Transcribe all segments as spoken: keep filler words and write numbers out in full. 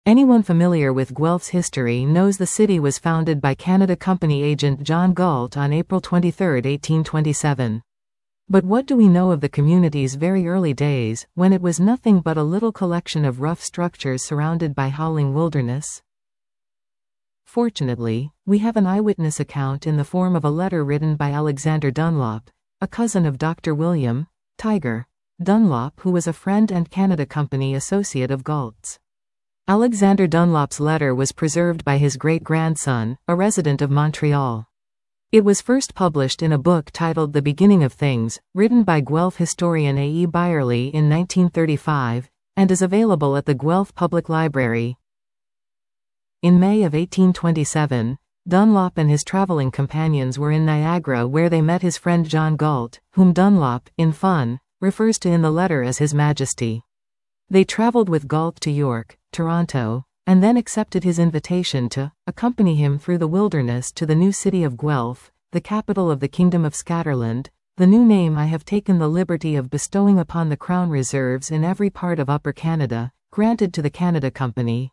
Anyone familiar with Guelph's history knows the city was founded by Canada Company agent John Galt on April twenty-third, eighteen twenty-seven. But what do we know of the community's very early days, when it was nothing but a little collection of rough structures surrounded by howling wilderness? Fortunately, we have an eyewitness account in the form of a letter written by Alexander Dunlop, a cousin of Doctor William Tiger Dunlop, who was a friend and Canada Company associate of Galt's. Alexander Dunlop's letter was preserved by his great-grandson, a resident of Montreal. It was first published in a book titled The Beginning of Things, written by Guelph historian A. E. Byerly in nineteen thirty-five, and is available at the Guelph Public Library. In May of eighteen twenty-seven, Dunlop and his traveling companions were in Niagara, where they met his friend John Galt, whom Dunlop, in fun, refers to in the letter as His Majesty. They traveled with Galt to York, Toronto, and then accepted his invitation to accompany him through the wilderness to the new city of Guelph, the capital of the Kingdom of Scatterland, the new name I have taken the liberty of bestowing upon the Crown reserves in every part of Upper Canada, granted to the Canada Company.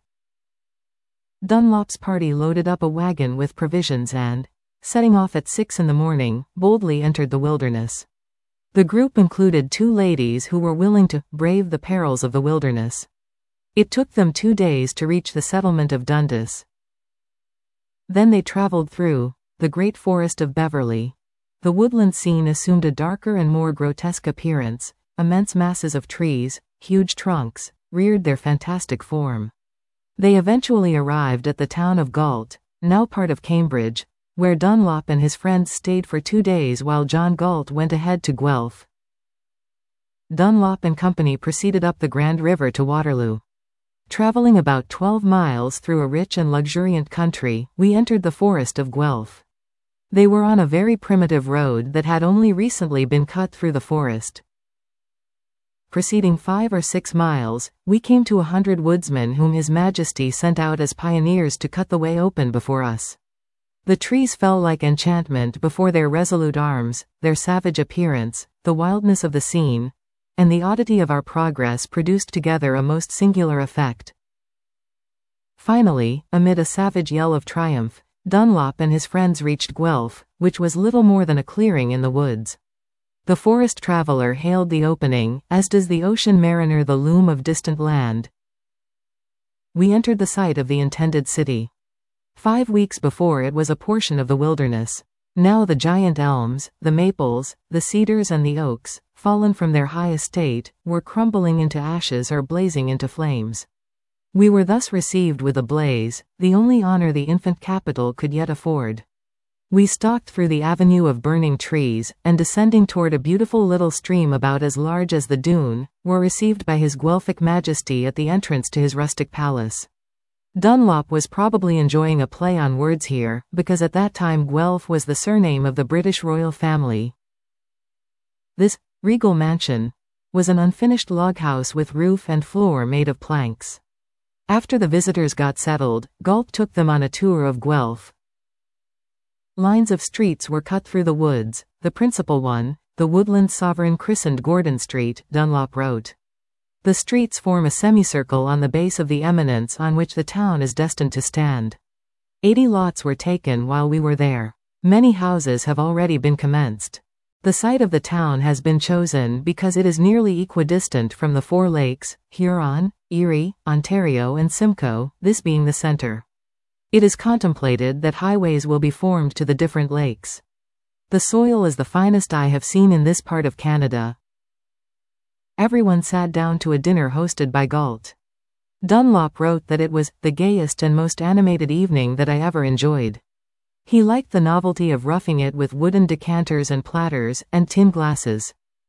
Dunlop's party loaded up a wagon with provisions and, setting off at six in the morning, boldly entered the wilderness. The group included two ladies who were willing to brave the perils of the wilderness. It took them two days to reach the settlement of Dundas. Then they traveled through the great forest of Beverly. The woodland scene assumed a darker and more grotesque appearance. Immense masses of trees, huge trunks, reared their fantastic form. They eventually arrived at the town of Galt, now part of Cambridge, where Dunlop and his friends stayed for two days while John Galt went ahead to Guelph. Dunlop and company proceeded up the Grand River to Waterloo. Traveling about twelve miles through a rich and luxuriant country, we entered the forest of Guelph. They were on a very primitive road that had only recently been cut through the forest. Proceeding five or six miles, we came to a hundred woodsmen whom His Majesty sent out as pioneers to cut the way open before us. The trees fell like enchantment before their resolute arms, their savage appearance, the wildness of the scene, and the oddity of our progress produced together a most singular effect. Finally, amid a savage yell of triumph, Dunlop and his friends reached Guelph, which was little more than a clearing in the woods. The forest traveler hailed the opening, as does the ocean mariner the loom of distant land. We entered the site of the intended city. Five weeks before it was a portion of the wilderness. Now the giant elms, the maples, the cedars and the oaks, fallen from their high estate, were crumbling into ashes or blazing into flames. We were thus received with a blaze, the only honor the infant capital could yet afford. We stalked through the avenue of burning trees, and descending toward a beautiful little stream about as large as the Doon, were received by His Guelphic Majesty at the entrance to his rustic palace. Dunlop was probably enjoying a play on words here, because at that time Guelph was the surname of the British royal family. This regal mansion was an unfinished log house with roof and floor made of planks. After the visitors got settled, Galt took them on a tour of Guelph. Lines of streets were cut through the woods, the principal one, the woodland sovereign christened Gordon Street, Dunlop wrote. The streets form a semicircle on the base of the eminence on which the town is destined to stand. Eighty lots were taken while we were there. Many houses have already been commenced. The site of the town has been chosen because it is nearly equidistant from the four lakes, Huron, Erie, Ontario and Simcoe, this being the center. It is contemplated that highways will be formed to the different lakes. The soil is the finest I have seen in this part of Canada. Everyone sat down to a dinner hosted by Galt. Dunlop wrote that it was the gayest and most animated evening that I ever enjoyed. He liked the novelty of roughing it with wooden decanters and platters, and tin glasses.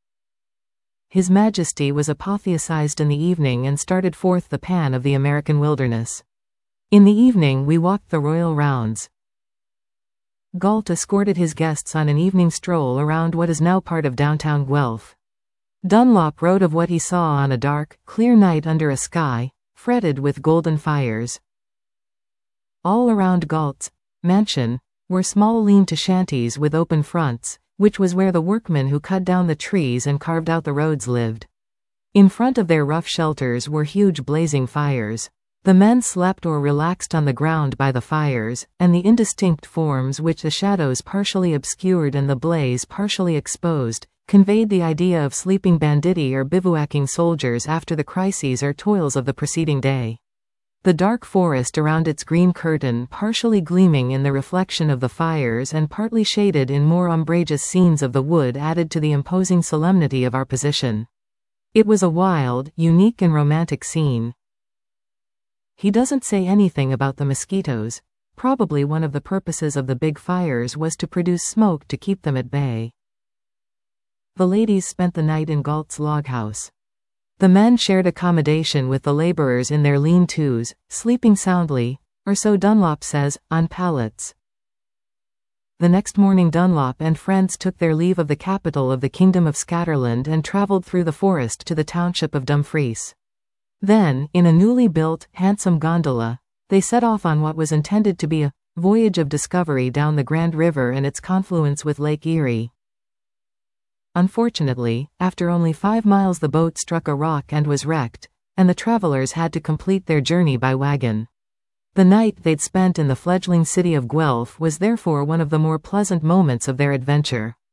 His Majesty was apotheosized in the evening and started forth the pan of the American wilderness. In the evening we walked the royal rounds. Galt escorted his guests on an evening stroll around what is now part of downtown Guelph. Dunlop wrote of what he saw on a dark, clear night under a sky fretted with golden fires. All around Galt's mansion were small lean-to shanties with open fronts, which was where the workmen who cut down the trees and carved out the roads lived. In front of their rough shelters were huge blazing fires. The men slept or relaxed on the ground by the fires, and the indistinct forms which the shadows partially obscured and the blaze partially exposed, conveyed the idea of sleeping banditti or bivouacking soldiers after the crises or toils of the preceding day. The dark forest around its green curtain, partially gleaming in the reflection of the fires and partly shaded in more umbrageous scenes of the wood, added to the imposing solemnity of our position. It was a wild, unique and romantic scene. He doesn't say anything about the mosquitoes. Probably one of the purposes of the big fires was to produce smoke to keep them at bay. The ladies spent the night in Galt's log house. The men shared accommodation with the laborers in their lean-tos, sleeping soundly, or so Dunlop says, on pallets. The next morning Dunlop and friends took their leave of the capital of the Kingdom of Scatterland and travelled through the forest to the township of Dumfries. Then, in a newly built, handsome gondola, they set off on what was intended to be a voyage of discovery down the Grand River and its confluence with Lake Erie. Unfortunately, after only five miles the boat struck a rock and was wrecked, and the travelers had to complete their journey by wagon. The night they'd spent in the fledgling city of Guelph was therefore one of the more pleasant moments of their adventure.